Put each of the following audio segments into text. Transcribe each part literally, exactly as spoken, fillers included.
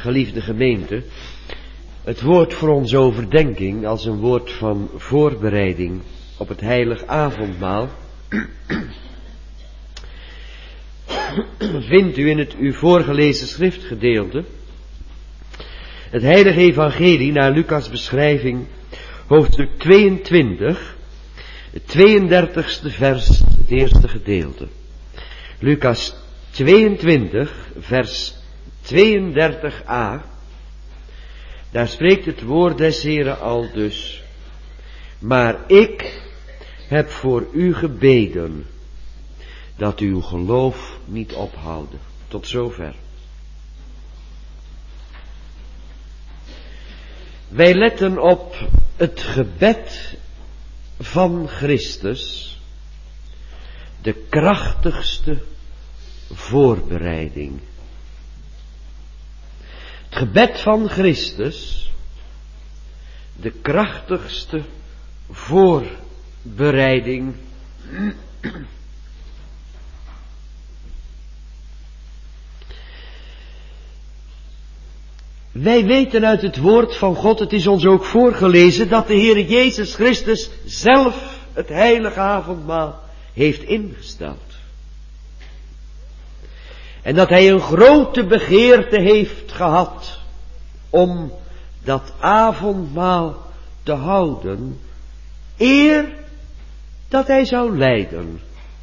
Geliefde gemeente, het woord voor onze overdenking als een woord van voorbereiding op het heilig avondmaal vindt u in het u voorgelezen schriftgedeelte, het heilige evangelie naar Lucas beschrijving, hoofdstuk tweeëntwintig, het tweeëndertigste vers, het eerste gedeelte. Lucas tweeëntwintig, vers tweeëndertig a, daar spreekt het woord des Heren al dus. Maar ik heb voor u gebeden, dat uw geloof niet ophouden. Tot zover. Wij letten op het gebed van Christus, de krachtigste voorbereiding. Het gebed van Christus, de krachtigste voorbereiding. Wij weten uit het woord van God, het is ons ook voorgelezen, dat de Heer Jezus Christus zelf het heilige avondmaal heeft ingesteld. En dat hij een grote begeerte heeft gehad om dat avondmaal te houden, eer dat hij zou lijden.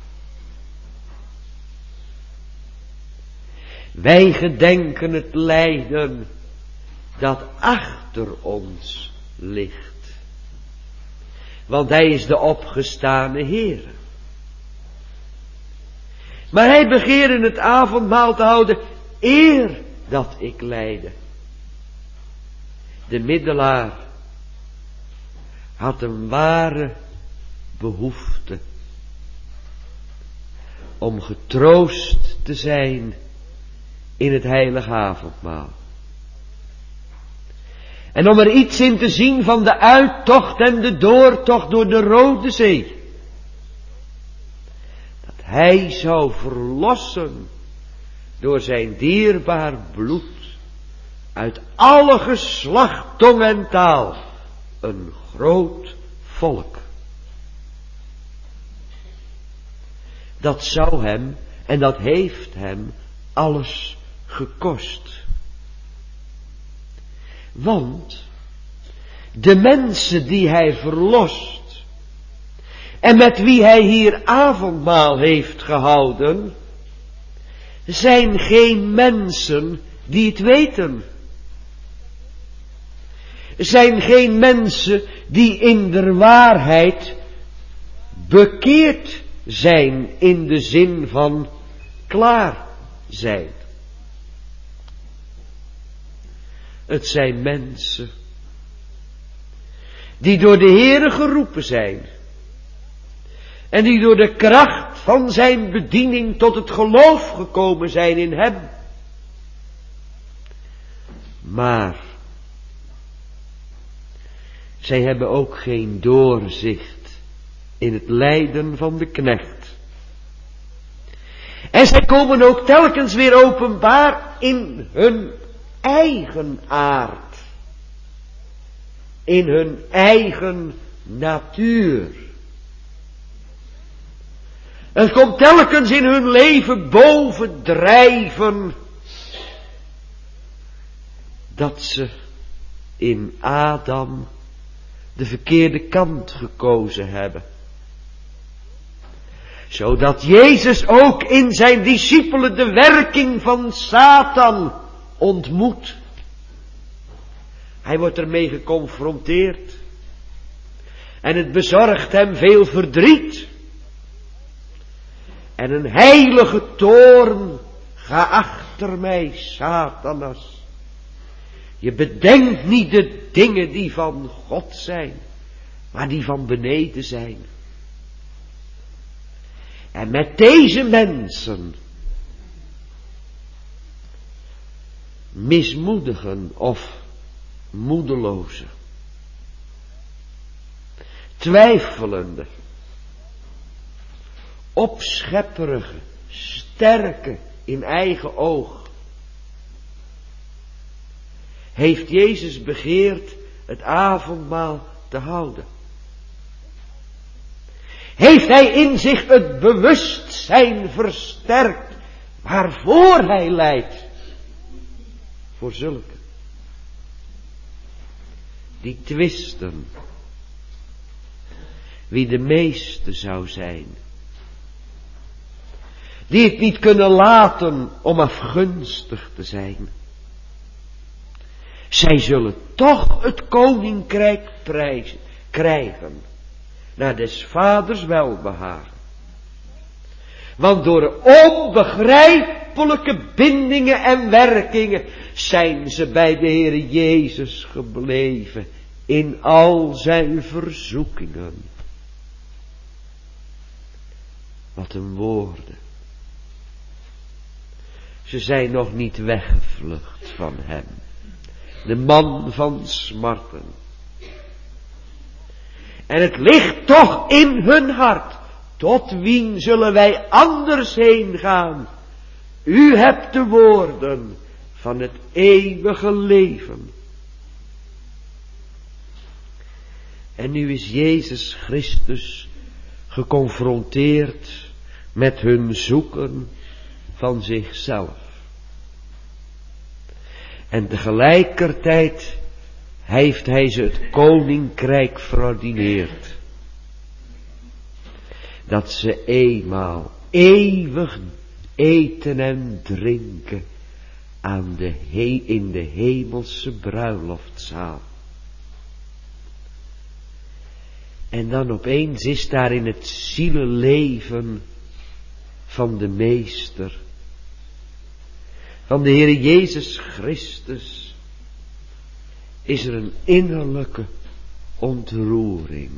Wij gedenken het lijden dat achter ons ligt. Want hij is de opgestane Heer. Maar hij begeerde het avondmaal te houden eer dat ik lijde. De middelaar had een ware behoefte om getroost te zijn in het heilige avondmaal. En om er iets in te zien van de uittocht en de doortocht door de Rode Zee. Dat hij zou verlossen door zijn dierbaar bloed uit alle geslacht, tong en taal een groot volk. Dat zou hem en dat heeft hem alles gekost. Want de mensen die hij verlost en met wie hij hier avondmaal heeft gehouden, zijn geen mensen die het weten. Zijn geen mensen die in de waarheid bekeerd zijn in de zin van klaar zijn. Het zijn mensen die door de Heere geroepen zijn en die door de kracht van zijn bediening tot het geloof gekomen zijn in hem. Maar zij hebben ook geen doorzicht in het lijden van de knecht. En zij komen ook telkens weer openbaar in hun eigen aard. In hun eigen natuur. Het komt telkens in hun leven bovendrijven dat ze in Adam de verkeerde kant gekozen hebben. Zodat Jezus ook in zijn discipelen de werking van Satan ontmoet. Hij wordt ermee geconfronteerd. En het bezorgt hem veel verdriet. En een heilige toorn. Ga achter mij, Satanas. Je bedenkt niet de dingen die van God zijn, maar die van beneden zijn. En met deze mensen mismoedigen of moedeloze, twijfelende, opschepperige, sterke in eigen oog, heeft Jezus begeerd het avondmaal te houden. Heeft hij in zich het bewustzijn versterkt waarvoor hij lijdt. Voor zulke die twisten wie de meeste zou zijn. Die het niet kunnen laten om afgunstig te zijn. Zij zullen toch het koninkrijk prijzen, krijgen. Naar des vaders welbehagen. Want door onbegrijpelijke bindingen en werkingen zijn ze bij de Heer Jezus gebleven. In al zijn verzoekingen. Wat een woorden. Ze zijn nog niet weggevlucht van hem. De man van smarten. En het ligt toch in hun hart. Tot wien zullen wij anders heen gaan? U hebt de woorden van het eeuwige leven. En nu is Jezus Christus geconfronteerd met hun zoeken van zichzelf. En tegelijkertijd heeft hij ze het koninkrijk verordineerd. Dat ze eenmaal eeuwig eten en drinken aan de he- in de hemelse bruiloftzaal. En dan opeens is daar in het zielenleven van de Meester, van de Heer Jezus Christus, is er een innerlijke ontroering.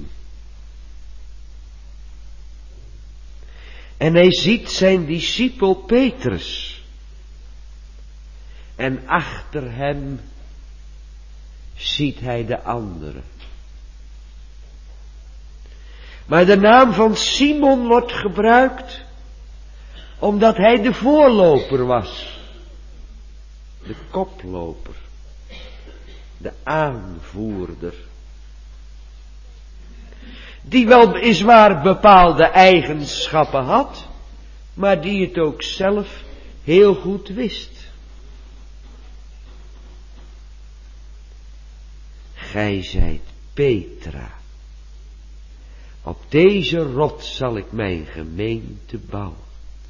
En hij ziet zijn discipel Petrus. En achter hem ziet hij de anderen. Maar de naam van Simon wordt gebruikt omdat hij de voorloper was. De koploper. De aanvoerder. Die wel weliswaar bepaalde eigenschappen had, maar die het ook zelf heel goed wist. Gij zijt Petra. Op deze rots zal ik mijn gemeente bouwen.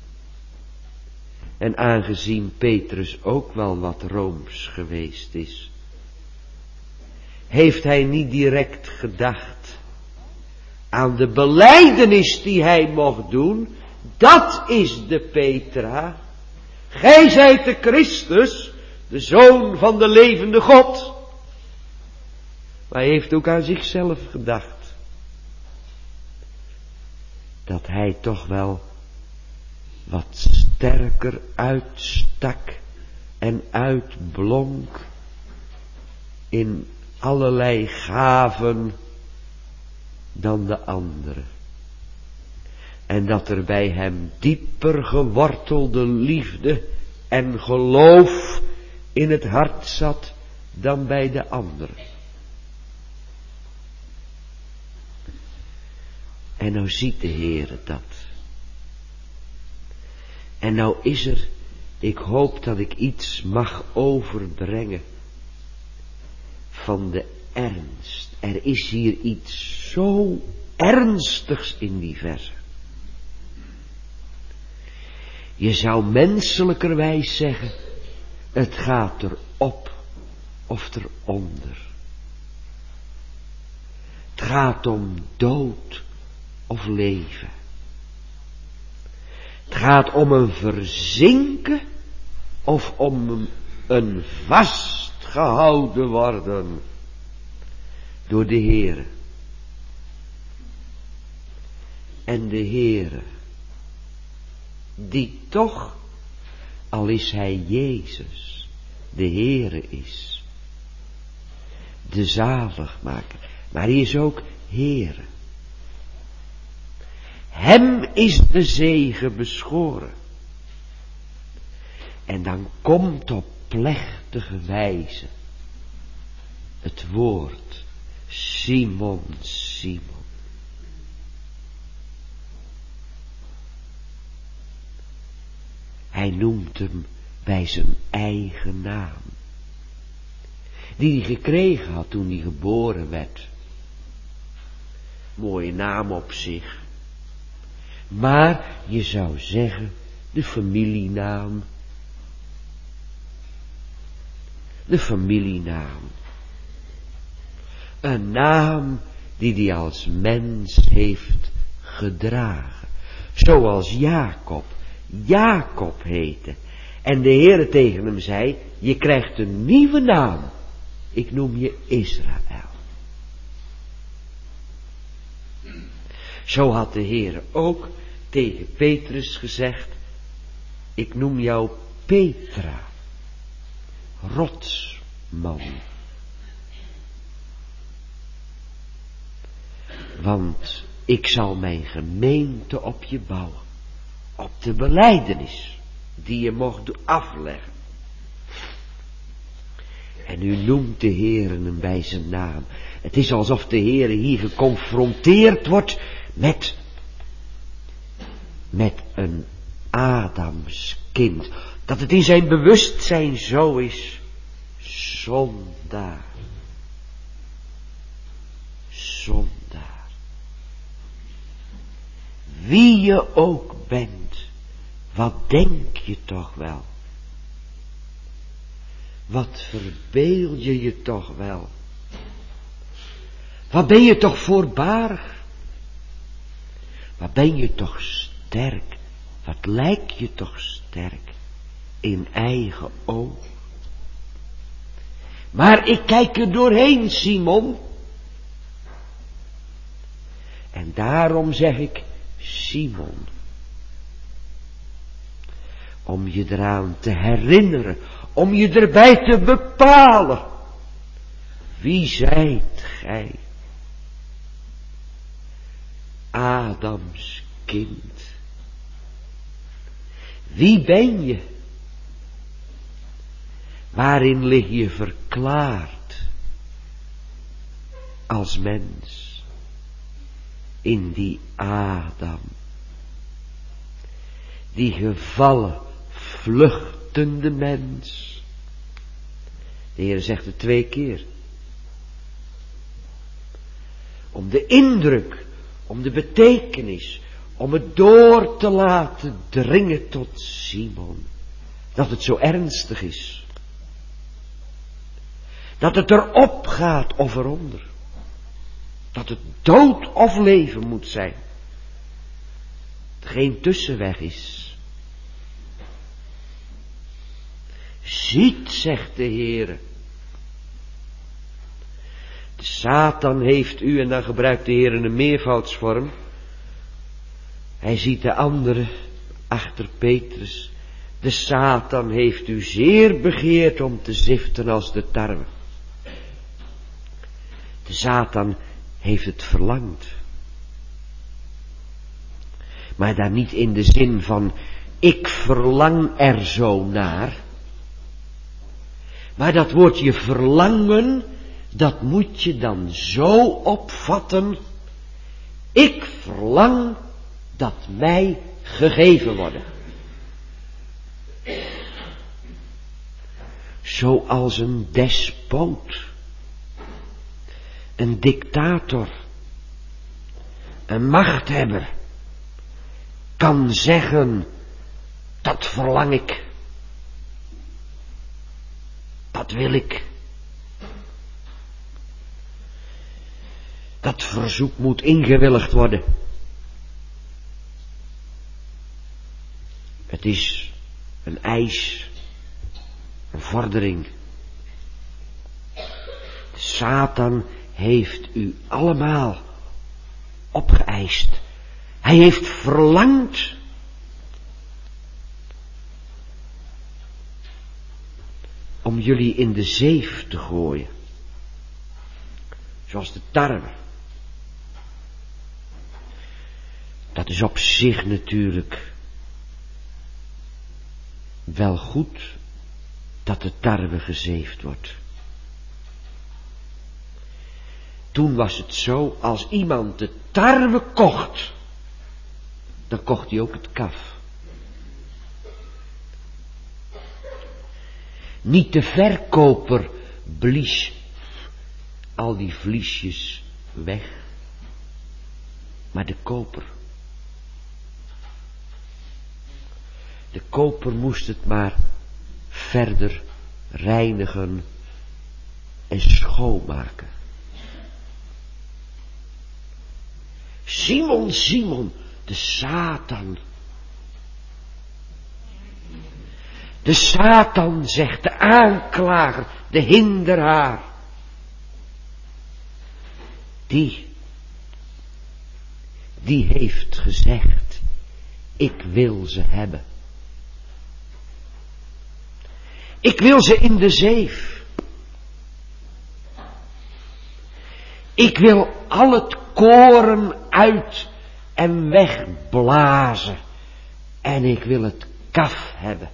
En aangezien Petrus ook wel wat rooms geweest is, heeft hij niet direct gedacht aan de belijdenis die hij mocht doen. Dat is de Petra. Gij zijt de Christus, de Zoon van de levende God. Maar hij heeft ook aan zichzelf gedacht. Dat hij toch wel wat sterker uitstak en uitblonk in allerlei gaven dan de anderen. En dat er bij hem dieper gewortelde liefde en geloof in het hart zat dan bij de anderen. En nou ziet de Heere dat. En nou is er, ik hoop dat ik iets mag overbrengen van de ernst. Er is hier iets zo ernstigs in die verse. Je zou menselijkerwijs zeggen, het gaat erop of eronder. Het gaat om dood of leven. Het gaat om een verzinken of om een vastgehouden worden door de Heere. En de Heere, die toch, al is hij Jezus, de Heere is, de zaligmaker, maar hij is ook Heere. Hem is de zegen beschoren. En dan komt op plechtige wijze het woord. Simon, Simon. Hij noemt hem bij zijn eigen naam. Die hij gekregen had toen hij geboren werd. Mooie naam op zich. Maar je zou zeggen, de familienaam. De familienaam. Een naam die hij als mens heeft gedragen. Zoals Jacob. Jacob heette. En de Heere tegen hem zei, je krijgt een nieuwe naam. Ik noem je Israël. Zo had de Heere ook tegen Petrus gezegd, ik noem jou Petra. Rotsman. Want ik zal mijn gemeente op je bouwen. Op de belijdenis die je mocht afleggen. En nu noemt de Heere hem bij zijn naam. Het is alsof de Heere hier geconfronteerd wordt met, met een Adamskind. Dat het in zijn bewustzijn zo is. Zondaar. Zondaar. Wie je ook bent, wat denk je toch wel? Wat verbeel je je toch wel? Wat ben je toch voorbarig? Wat ben je toch sterk? Wat lijk je toch sterk in eigen oog? Maar ik kijk er doorheen, Simon. En daarom zeg ik, Simon, om je eraan te herinneren, om je erbij te bepalen. Wie zijt gij? Adams kind. Wie ben je? Waarin lig je verklaard als mens? In die Adam. Die gevallen, vluchtende mens. De Heer zegt het twee keer. Om de indruk, om de betekenis, om het door te laten dringen tot Simon. Dat het zo ernstig is. Dat het erop gaat of eronder. Dat het dood of leven moet zijn. Dat er geen tussenweg is. Ziet, zegt de Heere. De Satan heeft u, en dan gebruikt de Heere een meervoudsvorm. Hij ziet de andere achter Petrus. De Satan heeft u zeer begeerd om te ziften als de tarwe. De Satan heeft het verlangd. Maar daar niet in de zin van, ik verlang er zo naar. Maar dat woordje verlangen, dat moet je dan zo opvatten. Ik verlang dat mij gegeven worden. Zoals een despoot. Een dictator. Een machthebber. Kan zeggen, dat verlang ik. Dat wil ik. Dat verzoek moet ingewilligd worden. Het is een eis, een vordering. Satan heeft u allemaal opgeëist. Hij heeft verlangd om jullie in de zeef te gooien. Zoals de tarwe. Dat is op zich natuurlijk wel goed dat de tarwe gezeefd wordt. Toen was het zo, als iemand de tarwe kocht, dan kocht hij ook het kaf. Niet de verkoper blies al die vliesjes weg, maar de koper. De koper moest het maar verder reinigen en schoonmaken. Simon, Simon, de Satan. De Satan, zegt de aanklager, de hinderaar. Die, die heeft gezegd, ik wil ze hebben. Ik wil ze in de zeef. Ik wil al het koren uit en wegblazen. En ik wil het kaf hebben.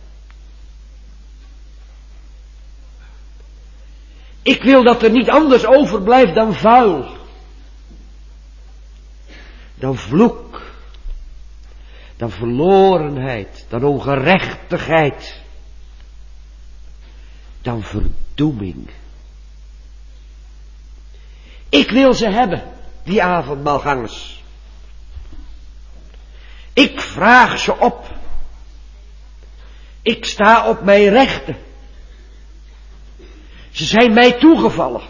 Ik wil dat er niet anders overblijft dan vuil. Dan vloek. Dan verlorenheid. Dan ongerechtigheid. Dan verdoeming. Ik wil ze hebben, die avondmaalgangers. Ik vraag ze op. Ik sta op mijn rechten. Ze zijn mij toegevallen.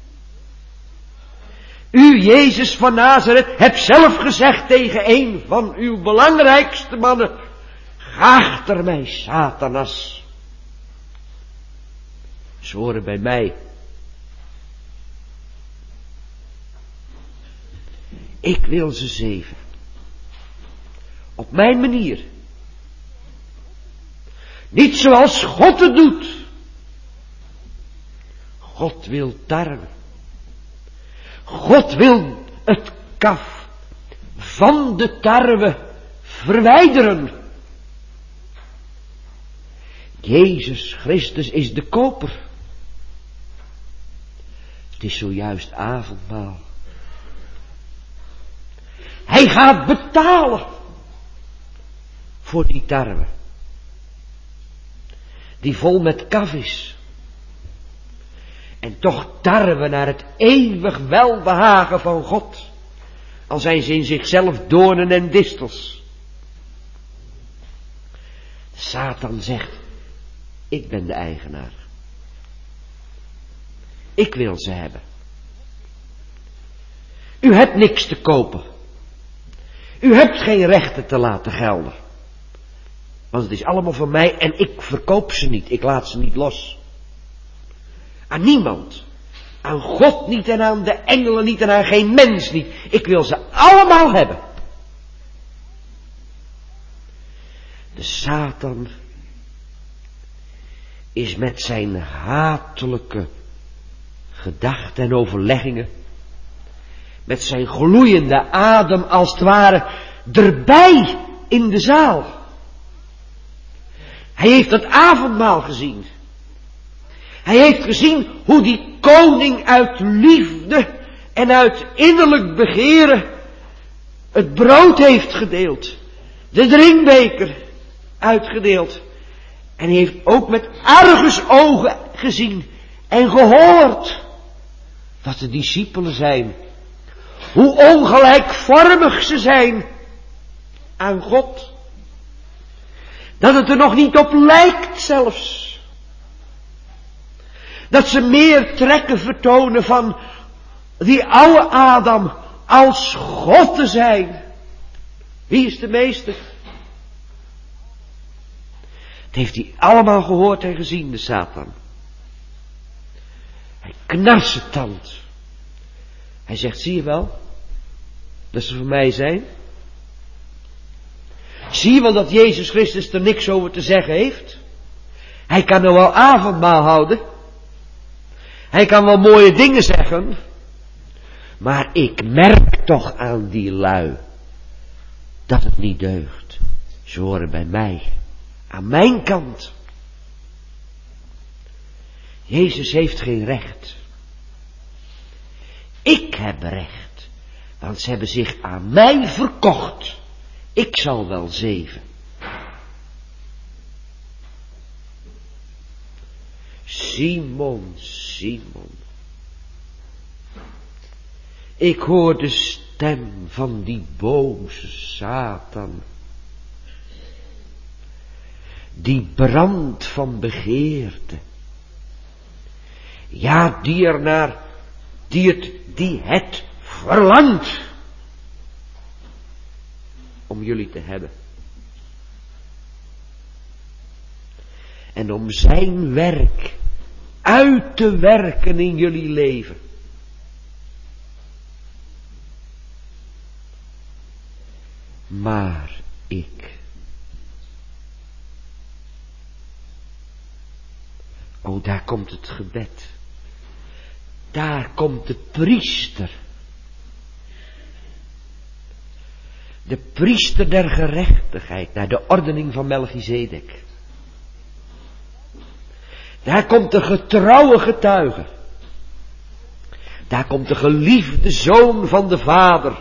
U, Jezus van Nazareth, hebt zelf gezegd tegen een van uw belangrijkste mannen: ga achter mij, Satanas. Ze horen bij mij. Ik wil ze zeven. Op mijn manier. Niet zoals God het doet. God wil tarwe. God wil het kaf van de tarwe verwijderen. Jezus Christus is de koper. Het is zojuist avondmaal. Hij gaat betalen voor die tarwe, die vol met kaf is. En toch tarwe naar het eeuwig welbehagen van God, al zijn ze in zichzelf doornen en distels. Satan zegt, ik ben de eigenaar. Ik wil ze hebben. U hebt niks te kopen. U hebt geen rechten te laten gelden. Want het is allemaal van mij en ik verkoop ze niet. Ik laat ze niet los. Aan niemand. Aan God niet en aan de engelen niet en aan geen mens niet. Ik wil ze allemaal hebben. De Satan is met zijn hatelijke gedachten en overleggingen, met zijn gloeiende adem als het ware erbij in de zaal. Hij heeft het avondmaal gezien. Hij heeft gezien hoe die koning uit liefde en uit innerlijk begeren het brood heeft gedeeld. De drinkbeker uitgedeeld. En hij heeft ook met argusogen gezien en gehoord wat de discipelen zijn. Hoe ongelijkvormig ze zijn aan God. Dat het er nog niet op lijkt zelfs. Dat ze meer trekken vertonen van die oude Adam als God te zijn. Wie is de meester? Het heeft hij allemaal gehoord en gezien, de Satan. Hij knarst zijn tand. Hij zegt, zie je wel, dat ze voor mij zijn? Zie je wel dat Jezus Christus er niks over te zeggen heeft? Hij kan nou wel avondmaal houden. Hij kan wel mooie dingen zeggen. Maar ik merk toch aan die lui dat het niet deugt. Ze horen bij mij. Aan mijn kant. Jezus heeft geen recht. Ik heb recht, want ze hebben zich aan mij verkocht. Ik zal wel zeven. Simon, Simon. Ik hoor de stem van die boze Satan. Die brand van begeerte. Ja, die ernaar, die het, die het verlangt. Om jullie te hebben. En om zijn werk uit te werken in jullie leven. Maar ik. Oh, daar komt het gebed. Daar komt de priester. De priester der gerechtigheid, naar de ordening van Melchizedek. Daar komt de getrouwe getuige. Daar komt de geliefde zoon van de Vader.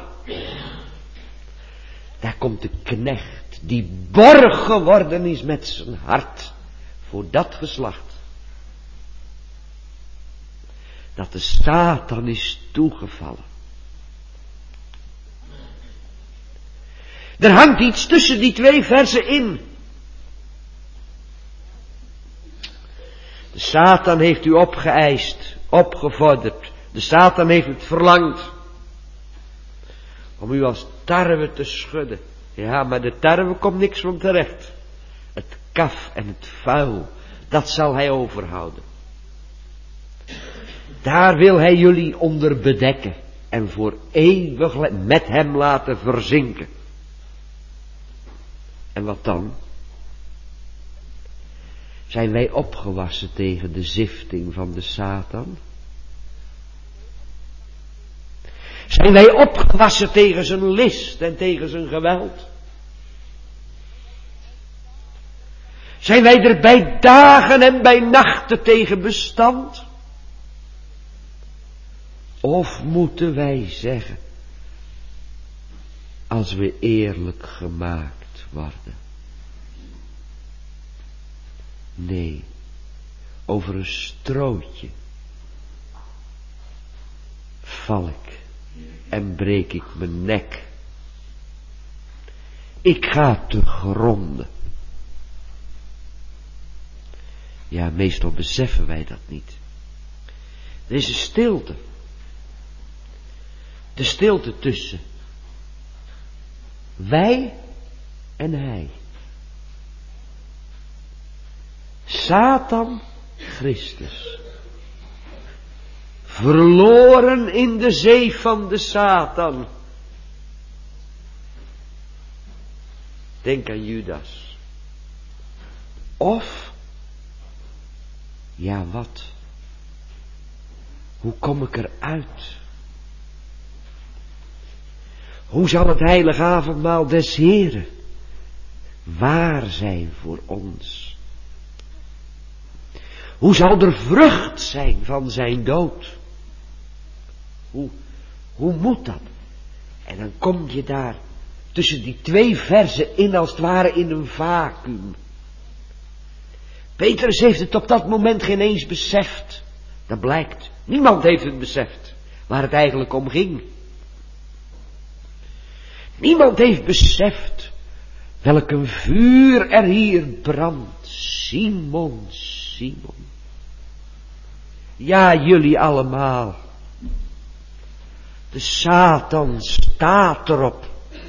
Daar komt de knecht die borg geworden is met zijn hart voor dat geslacht. Dat de Satan is toegevallen. Er hangt iets tussen die twee versen in. De Satan heeft u opgeëist, opgevorderd. De Satan heeft het verlangd. Om u als tarwe te schudden. Ja, maar de tarwe komt niks van terecht. Het kaf en het vuil, dat zal hij overhouden. Daar wil hij jullie onder bedekken. En voor eeuwig met hem laten verzinken. En wat dan? Zijn wij opgewassen tegen de zifting van de Satan? Zijn wij opgewassen tegen zijn list en tegen zijn geweld? Zijn wij er bij dagen en bij nachten tegen bestand? Of moeten wij zeggen, als we eerlijk gemaakt worden? Nee, over een strootje val ik en breek ik mijn nek. Ik ga te gronden. Ja, meestal beseffen wij dat niet. Er is een stilte. De stilte tussen wij en hij. Satan, Christus. Verloren in de zee van de Satan. Denk aan Judas. Of, ja wat? Hoe kom ik eruit? Hoe zal het heilige avondmaal des Heren waar zijn voor ons? Hoe zal er vrucht zijn van zijn dood? Hoe, hoe moet dat? En dan kom je daar tussen die twee verzen in als het ware in een vacuüm. Petrus heeft het op dat moment geen eens beseft. Dat blijkt. Niemand heeft het beseft waar het eigenlijk om ging. Niemand heeft beseft welk een vuur er hier brandt. Simon, Simon. Ja, jullie allemaal. De Satan staat erop.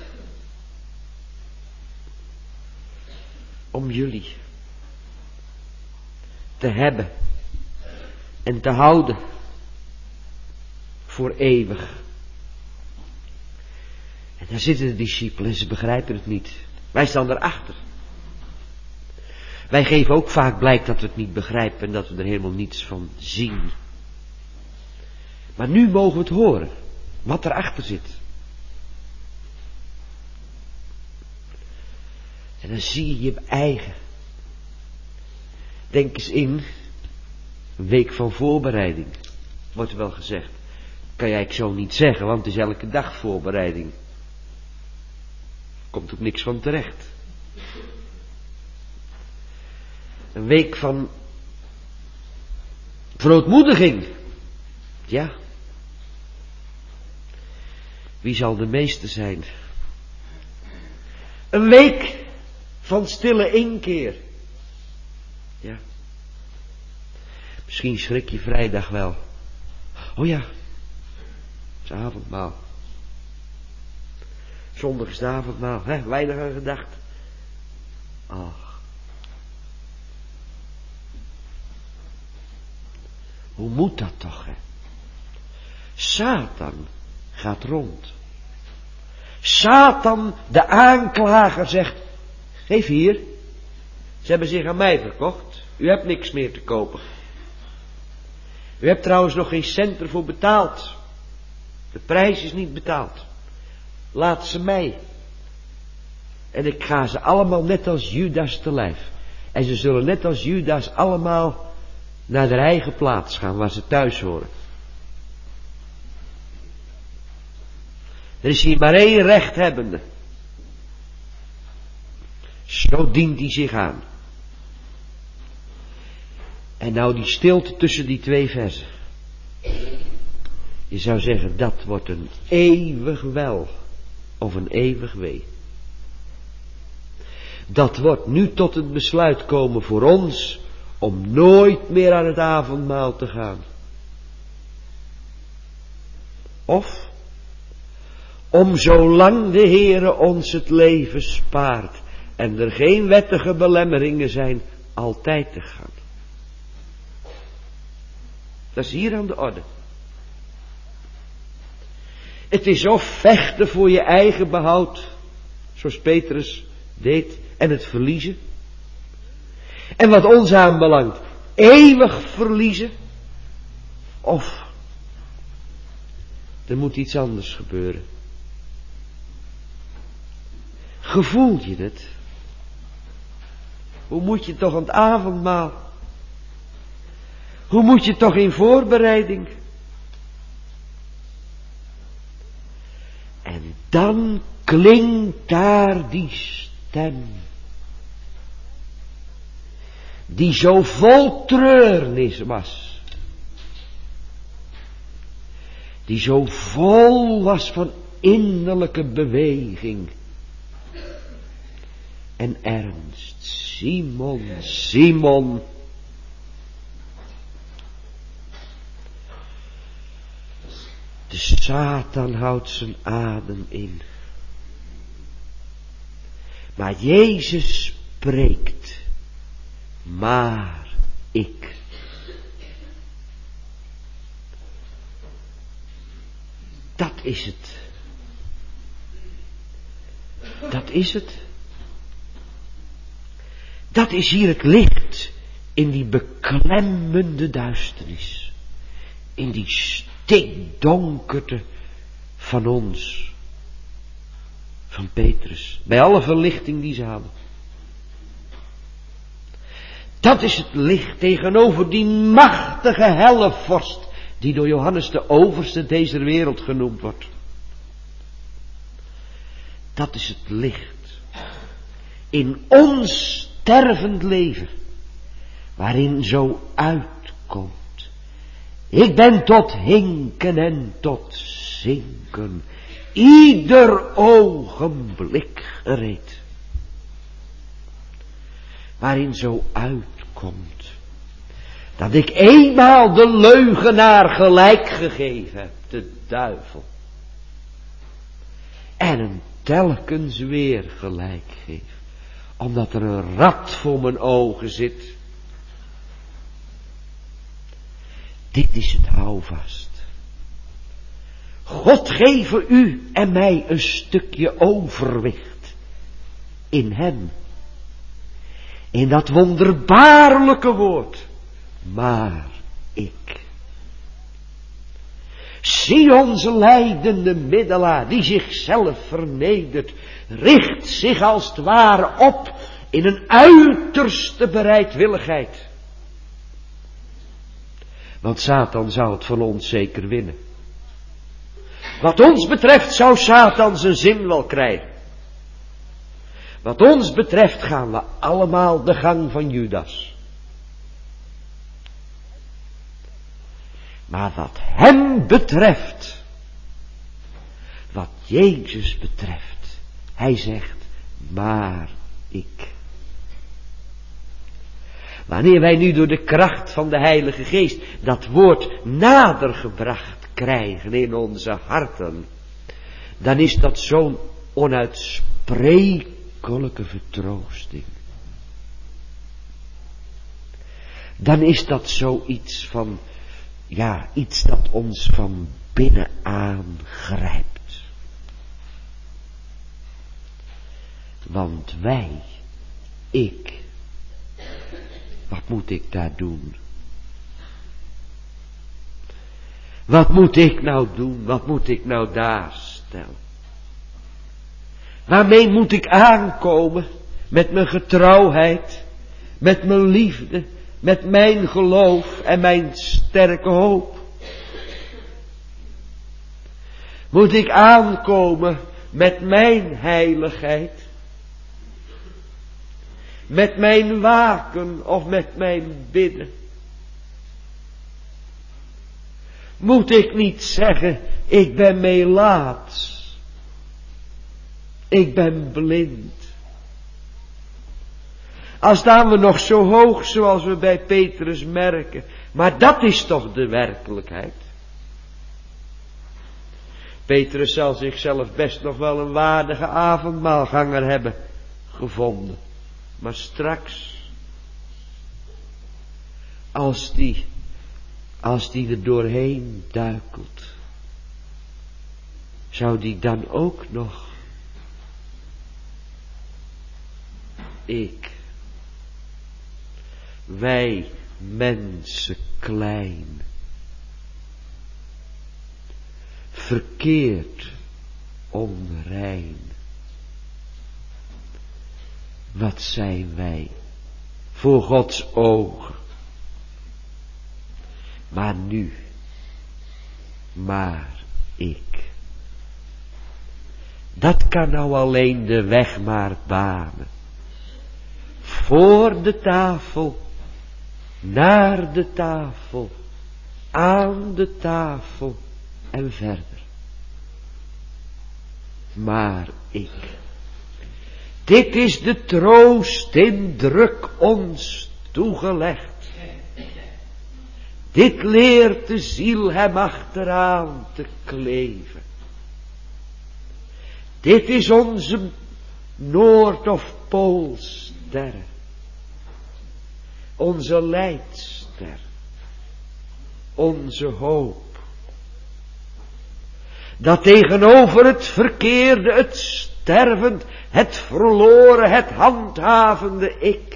Om jullie te hebben en te houden voor eeuwig. En daar zitten de discipelen en ze begrijpen het niet. Wij staan erachter. Wij geven ook vaak blijk dat we het niet begrijpen en dat we er helemaal niets van zien. Maar nu mogen we het horen, wat erachter zit. En dan zie je je eigen. Denk eens in, een week van voorbereiding, wordt er wel gezegd. Kan jij ik zo niet zeggen, want het is elke dag voorbereiding. Komt ook niks van terecht. Een week van verootmoediging. Ja. Wie zal de meeste zijn? Een week van stille inkeer. Ja. Misschien schrik je vrijdag wel. Oh ja. Het is avondmaal. Zondag is het avondmaal. Hè? Weinig aan gedacht. Ach. Hoe moet dat toch, hè? Satan gaat rond. Satan, de aanklager, zegt: geef hier. Ze hebben zich aan mij verkocht. U hebt niks meer te kopen. U hebt trouwens nog geen cent ervoor betaald. De prijs is niet betaald. Laat ze mij. En ik ga ze allemaal net als Judas te lijf. En ze zullen net als Judas allemaal naar de eigen plaats gaan waar ze thuis horen. Er is hier maar één rechthebbende. Zo dient hij zich aan. En nou die stilte tussen die twee versen. Je zou zeggen, dat wordt een eeuwig wel. Of een eeuwig wee. Dat wordt nu tot het besluit komen voor ons om nooit meer aan het avondmaal te gaan. Of om zolang de Heere ons het leven spaart en er geen wettige belemmeringen zijn, altijd te gaan. Dat is hier aan de orde. Het is of vechten voor je eigen behoud, zoals Petrus deed, en het verliezen. En wat ons aanbelangt, eeuwig verliezen. Of er moet iets anders gebeuren. Gevoel je het? Hoe moet je toch aan het avondmaal? Hoe moet je toch in voorbereiding? En dan klinkt daar die stem. Die zo vol treurnis was. Die zo vol was van innerlijke beweging. En ernst. Simon, Simon. De Satan houdt zijn adem in. Maar Jezus spreekt. Maar ik. Dat is het. Dat is het. Dat is hier het licht in die beklemmende duisternis. In die stikdonkerte van ons. Van Petrus. Bij alle verlichting die ze hadden. Dat is het licht tegenover die machtige hellevorst. Die door Johannes de overste deze wereld genoemd wordt. Dat is het licht. In ons stervend leven. Waarin zo uitkomt. Ik ben tot hinken en tot zinken. Ieder ogenblik gereed. Waarin zo uitkomt. Dat ik eenmaal de leugenaar gelijk gegeven heb. De duivel. En hem telkens weer gelijk geef. Omdat er een rat voor mijn ogen zit. Dit is het houvast. God geven u en mij een stukje overwicht. In hem. In dat wonderbaarlijke woord. Maar ik. Zie onze lijdende middelaar die zichzelf vernedert. Richt zich als het ware op in een uiterste bereidwilligheid. Want Satan zou het van ons zeker winnen. Wat ons betreft zou Satan zijn zin wel krijgen. Wat ons betreft gaan we allemaal de gang van Judas. Maar wat hem betreft, wat Jezus betreft, hij zegt, maar ik. Wanneer wij nu door de kracht van de Heilige Geest dat woord nader gebracht krijgen in onze harten, dan is dat zo'n onuitsprekelijke vertroosting. Dan is dat zoiets van, ja, iets dat ons van binnen aangrijpt. Want wij, ik, wat moet ik daar doen? Wat moet ik nou doen? Wat moet ik nou daar stellen? Waarmee moet ik aankomen? Met mijn getrouwheid, met mijn liefde, met mijn geloof en mijn sterke hoop. Moet ik aankomen met mijn heiligheid? Met mijn waken of met mijn bidden? Moet ik niet zeggen, ik ben melaats. Ik ben blind. Als staan we nog zo hoog zoals we bij Petrus merken. Maar dat is toch de werkelijkheid. Petrus zal zichzelf best nog wel een waardige avondmaalganger hebben gevonden. Maar straks, als die, als die er doorheen duikelt, zou die dan ook nog, ik, wij mensen klein, verkeerd, onrein, wat zijn wij voor Gods ogen? Maar nu, maar ik. Dat kan nou alleen de weg maar banen. Voor de tafel, naar de tafel, aan de tafel en verder. Maar ik. Dit is de troost in druk ons toegelegd. Dit leert de ziel hem achteraan te kleven. Dit is onze Noord- of Poolster. Onze leidster. Onze hoop. Dat tegenover het verkeerde, het stervend, het verloren, het handhavende ik,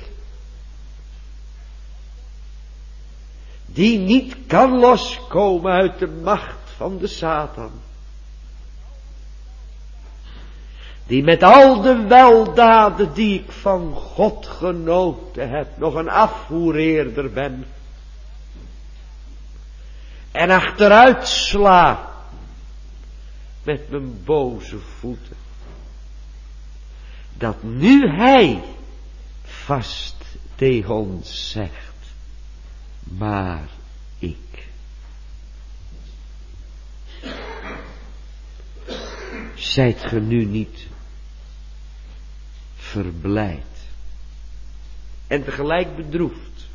die niet kan loskomen uit de macht van de Satan, die met al de weldaden die ik van God genoten heb, nog een afvoereerder ben, en achteruit sla met mijn boze voeten. Dat nu hij vast tegen ons zegt, maar ik. Zijt ge nu niet verblijd en tegelijk bedroefd?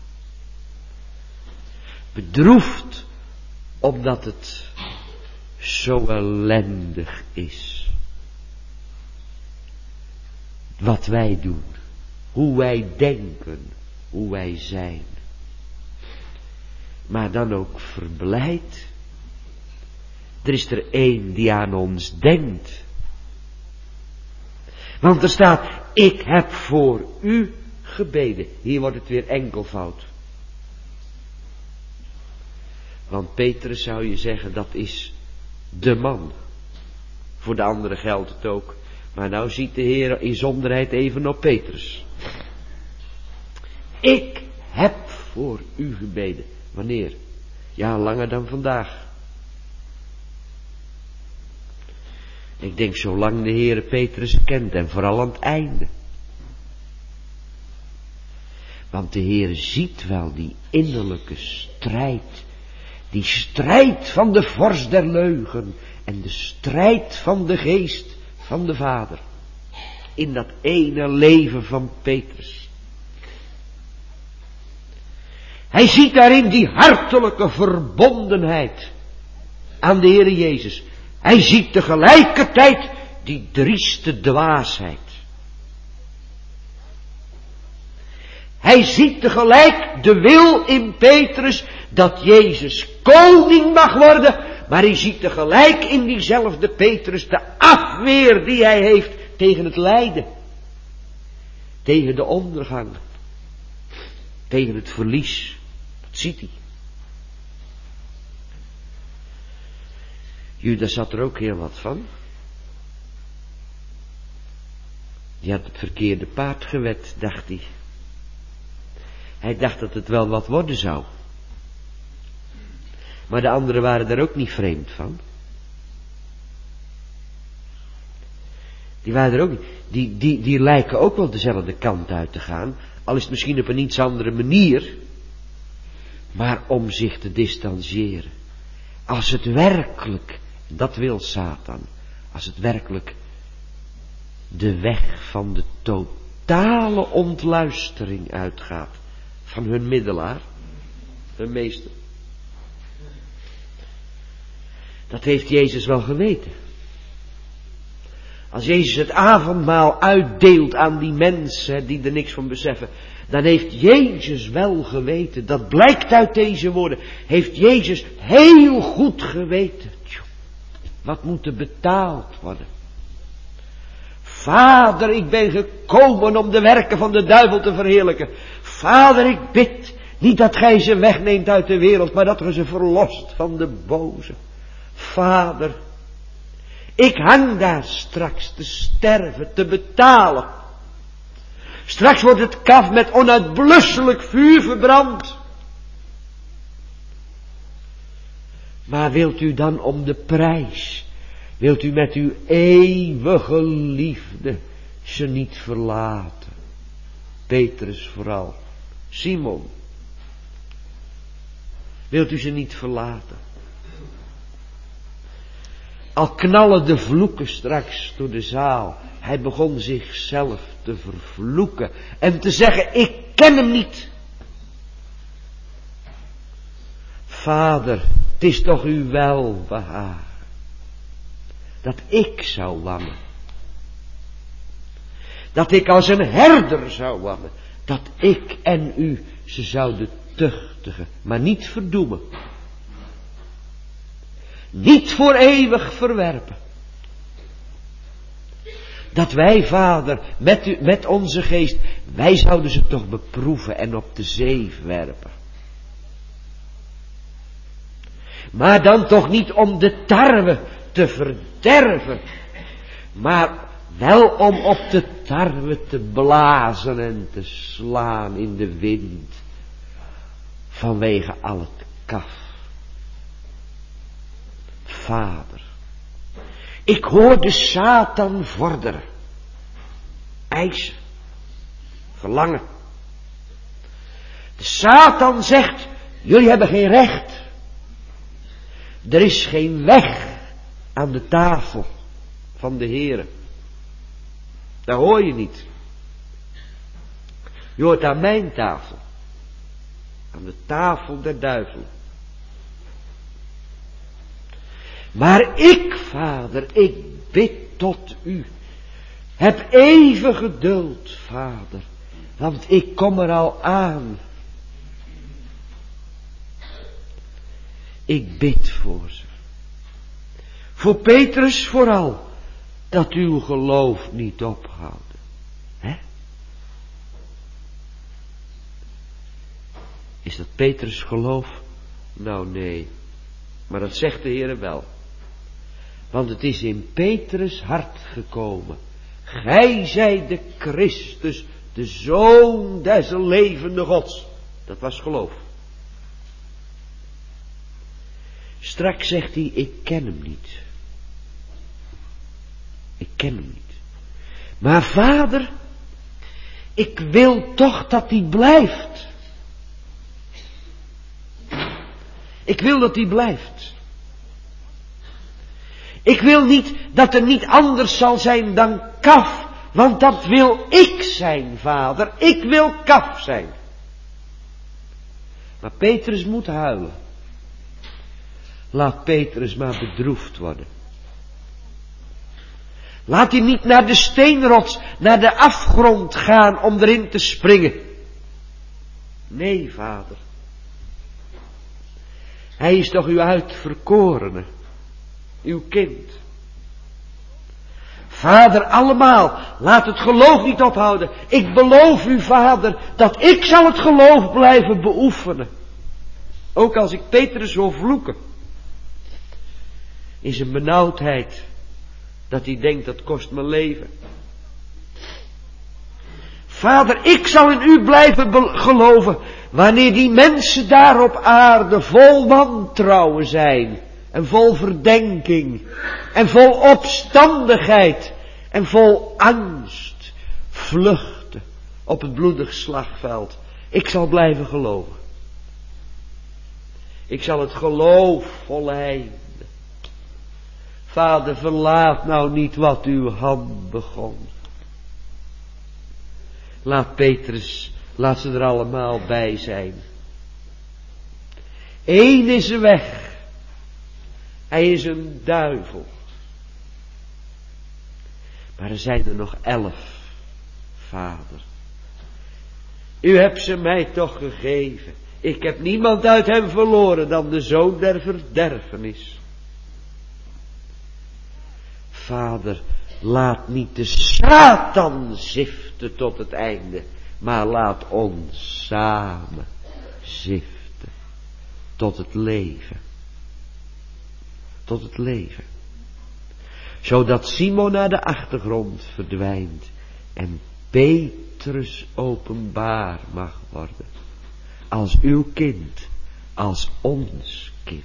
Bedroefd omdat het zo ellendig is. Wat wij doen, hoe wij denken, hoe wij zijn. Maar dan ook verblijd. Er is er één die aan ons denkt. Want er staat, ik heb voor u gebeden. Hier wordt het weer enkelvoud. Want Petrus zou je zeggen, dat is de man. Voor de anderen geldt het ook. Maar nou ziet de Heer in zonderheid even op Petrus. Ik heb voor u gebeden. Wanneer? Ja, langer dan vandaag. Ik denk zolang de Heere Petrus kent en vooral aan het einde. Want de Heere ziet wel die innerlijke strijd. Die strijd van de vorst der leugen. En de strijd van de geest van de Vader. In dat ene leven van Petrus. Hij ziet daarin die hartelijke verbondenheid aan de Heere Jezus. Hij ziet tegelijkertijd die drieste dwaasheid. Hij ziet tegelijk de wil in Petrus dat Jezus koning mag worden. Maar hij ziet tegelijk in diezelfde Petrus de afweer die hij heeft tegen het lijden. Tegen de ondergang. Tegen het verlies. Dat ziet hij. Judas had er ook heel wat van. Die had het verkeerde paard gewed, dacht hij. Hij dacht dat het wel wat worden zou. Maar de anderen waren daar ook niet vreemd van. Die waren er ook niet. Die, die, die lijken ook wel dezelfde kant uit te gaan. Al is het misschien op een iets andere manier. Maar om zich te distancieren. Als het werkelijk, dat wil Satan. Als het werkelijk de weg van de totale ontluistering uitgaat. Van hun middelaar. Hun meester. Dat heeft Jezus wel geweten. Als Jezus het avondmaal uitdeelt aan die mensen die er niks van beseffen. Dan heeft Jezus wel geweten. Dat blijkt uit deze woorden. Heeft Jezus heel goed geweten. Wat moet er betaald worden? Vader, ik ben gekomen om de werken van de duivel te verheerlijken. Vader, ik bid. Niet dat gij ze wegneemt uit de wereld. Maar dat gij ze verlost van de boze. Vader, ik hang daar straks te sterven, te betalen. Straks wordt het kaf met onuitblusselijk vuur verbrand. Maar wilt u dan om de prijs, wilt u met uw eeuwige liefde ze niet verlaten? Petrus vooral, Simon, wilt u ze niet verlaten? Al knallen de vloeken straks door de zaal. Hij begon zichzelf te vervloeken. En te zeggen, ik ken hem niet. Vader, het is toch uw welbehagen. Dat ik zou wammen. Dat ik als een herder zou wammen. Dat ik en u ze zouden tuchtigen. Maar niet verdoemen. Niet voor eeuwig verwerpen. Dat wij, Vader, met, u, met onze geest, wij zouden ze toch beproeven en op de zeef werpen. Maar dan toch niet om de tarwe te verderven, maar wel om op de tarwe te blazen en te slaan in de wind, vanwege al het kaf. Vader, ik hoor de Satan vorderen, eisen, verlangen. De Satan zegt, jullie hebben geen recht. Er is geen weg aan de tafel van de Heere. Dat hoor je niet. Je hoort aan mijn tafel. Aan de tafel der duivel. Maar ik, Vader, ik bid tot u. Heb even geduld, Vader. Want ik kom er al aan. Ik bid voor ze. Voor Petrus vooral. Dat uw geloof niet ophoudt. Hè? Is dat Petrus geloof? Nou nee. Maar dat zegt de Heer wel. Want het is in Petrus hart gekomen. Gij zijt de Christus, de Zoon des levende Gods. Dat was geloof. Straks zegt hij, ik ken hem niet. Ik ken hem niet. Maar Vader, ik wil toch dat hij blijft. Ik wil dat hij blijft. Ik wil niet dat er niet anders zal zijn dan kaf. Want dat wil ik zijn, Vader. Ik wil kaf zijn. Maar Petrus moet huilen. Laat Petrus maar bedroefd worden. Laat hij niet naar de steenrots, naar de afgrond gaan om erin te springen. Nee, Vader. Hij is toch uw uitverkorene, uw kind. Vader, allemaal, laat het geloof niet ophouden. Ik beloof u, Vader, dat ik zal het geloof blijven beoefenen. Ook als ik Petrus wil vloeken. In zijn benauwdheid. Dat hij denkt, dat kost mijn leven. Vader, ik zal in u blijven geloven. Wanneer die mensen daar op aarde vol wantrouwen zijn. En vol verdenking. En vol opstandigheid. En vol angst. Vluchten op het bloedig slagveld. Ik zal blijven geloven. Ik zal het geloof volleiden. Vader, verlaat nou niet wat uw hand begon. Laat Petrus, laat ze er allemaal bij zijn. Eén is er weg. Hij is een duivel. Maar er zijn er nog elf, Vader. U hebt ze mij toch gegeven. Ik heb niemand uit hem verloren dan de zoon der verderfenis. Vader, laat niet de Satan ziften tot het einde, maar laat ons samen ziften tot het leven. Tot het leven. Zodat Simon naar de achtergrond verdwijnt en Petrus openbaar mag worden. Als uw kind, als ons kind.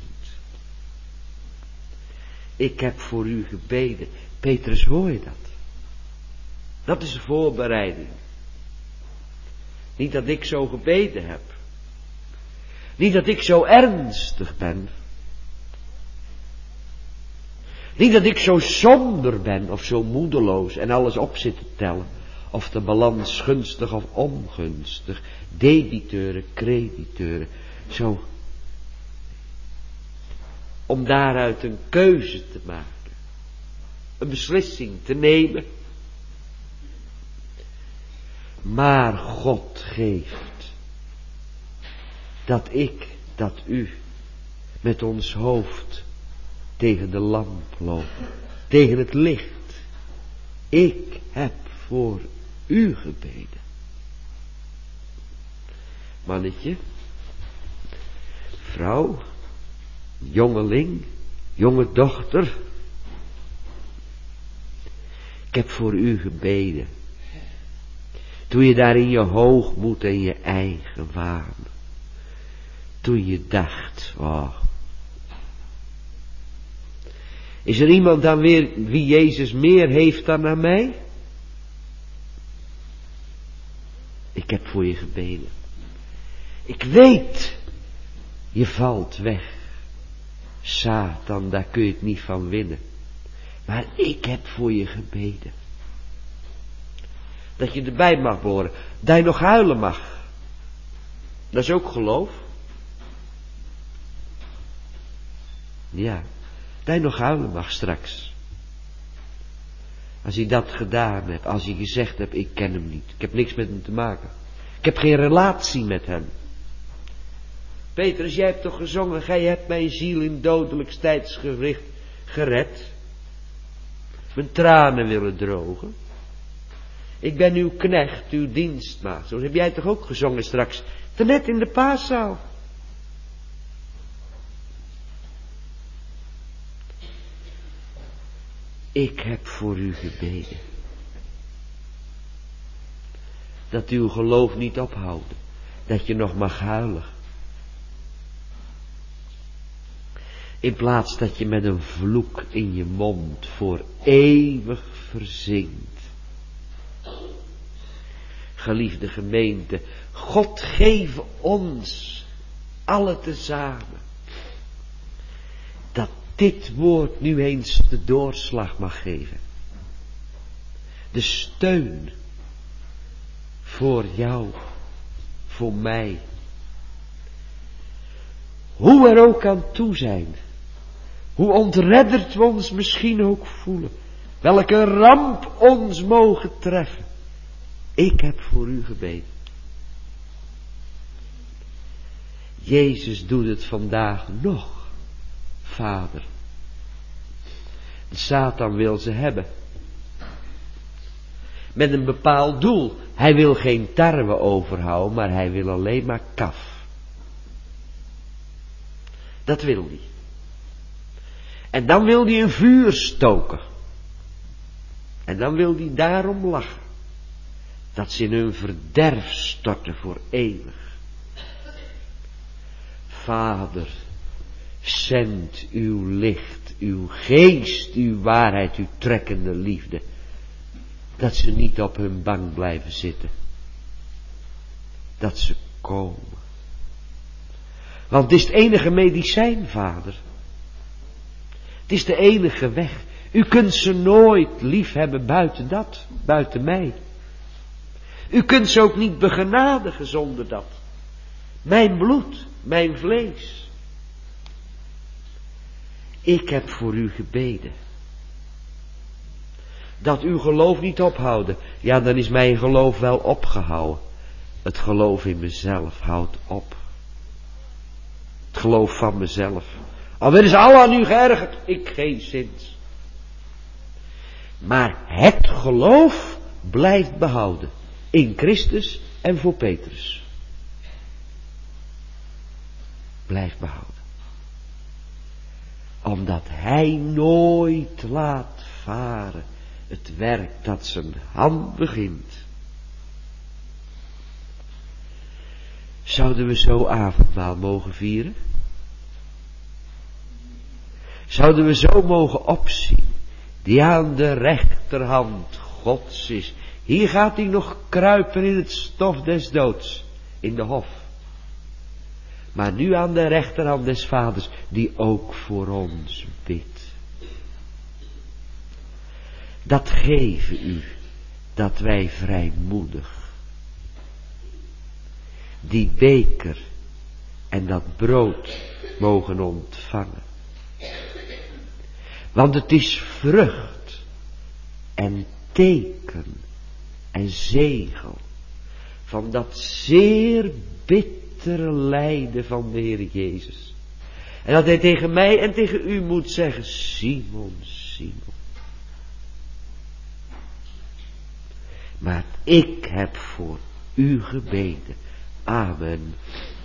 Ik heb voor u gebeden. Petrus, hoor je dat? Dat is de voorbereiding. Niet dat ik zo gebeden heb. Niet dat ik zo ernstig ben. Niet dat ik zo somber ben of zo moedeloos en alles op zit te tellen. Of de balans gunstig of ongunstig. Debiteuren, crediteuren. Zo. Om daaruit een keuze te maken. Een beslissing te nemen. Maar God geeft. Dat ik, dat u. Met ons hoofd. Tegen de lamp lopen. Tegen het licht. Ik heb voor u gebeden. Mannetje. Vrouw. Jongeling. Jonge dochter. Ik heb voor u gebeden. Toen je daar in je hoogmoed en je eigen waan. Toen je dacht, oh. Is er iemand dan weer wie Jezus meer heeft dan aan mij? Ik heb voor je gebeden. Ik weet, je valt weg. Satan, daar kun je het niet van winnen. Maar ik heb voor je gebeden. Dat je erbij mag behoren. Dat je nog huilen mag. Dat is ook geloof. Ja. Dat je nog huilen mag straks. Als je dat gedaan hebt. Als je gezegd hebt, ik ken hem niet. Ik heb niks met hem te maken. Ik heb geen relatie met hem. Petrus, jij hebt toch gezongen. Gij hebt mijn ziel in dodelijk tijdsgericht gered. Mijn tranen willen drogen. Ik ben uw knecht, uw dienstmaagd. Zo heb jij toch ook gezongen straks. Net in de paaszaal. Ik heb voor u gebeden. Dat uw geloof niet ophoudt. Dat je nog mag huilen. In plaats dat je met een vloek in je mond voor eeuwig verzinkt. Geliefde gemeente, God geef ons alle tezamen dat dit woord nu eens de doorslag mag geven. De steun voor jou, voor mij. Hoe we er ook aan toe zijn, hoe ontredderd we ons misschien ook voelen, welke ramp ons mogen treffen. Ik heb voor u gebeden. Jezus doet het vandaag nog, Vader. De Satan wil ze hebben. Met een bepaald doel. Hij wil geen tarwe overhouden, maar hij wil alleen maar kaf. Dat wil hij. En dan wil hij een vuur stoken. En dan wil hij daarom lachen. Dat ze in hun verderf storten voor eeuwig. Vader, zend uw licht, uw geest, uw waarheid, uw trekkende liefde. Dat ze niet op hun bank blijven zitten. Dat ze komen. Want het is het enige medicijn, Vader. Het is de enige weg. U kunt ze nooit lief hebben buiten dat, buiten mij. U kunt ze ook niet begenadigen zonder dat. Mijn bloed, mijn vlees. Ik heb voor u gebeden. Dat uw geloof niet ophouden. Ja, dan is mijn geloof wel opgehouden. Het geloof in mezelf houdt op. Het geloof van mezelf. Al werden ze alle aan u geërgerd, ik geen zins. Maar het geloof blijft behouden. In Christus en voor Petrus. Blijft behouden. Omdat hij nooit laat varen het werk dat zijn hand begint. Zouden we zo avondmaal mogen vieren? Zouden we zo mogen opzien, die aan de rechterhand Gods is. Hier gaat hij nog kruipen in het stof des doods, in de hof. Maar nu aan de rechterhand des Vaders, die ook voor ons bidt. Dat geven u, dat wij vrijmoedig die beker en dat brood mogen ontvangen. Want het is vrucht en teken en zegel van dat zeer bittere lijden van de Heer Jezus. En dat hij tegen mij en tegen u moet zeggen, Simon, Simon. Maar ik heb voor u gebeden. Amen.